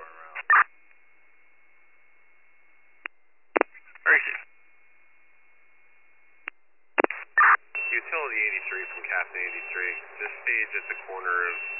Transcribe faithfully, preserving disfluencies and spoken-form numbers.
Utility eighty-three from Captain eighty-three. This stage at the corner of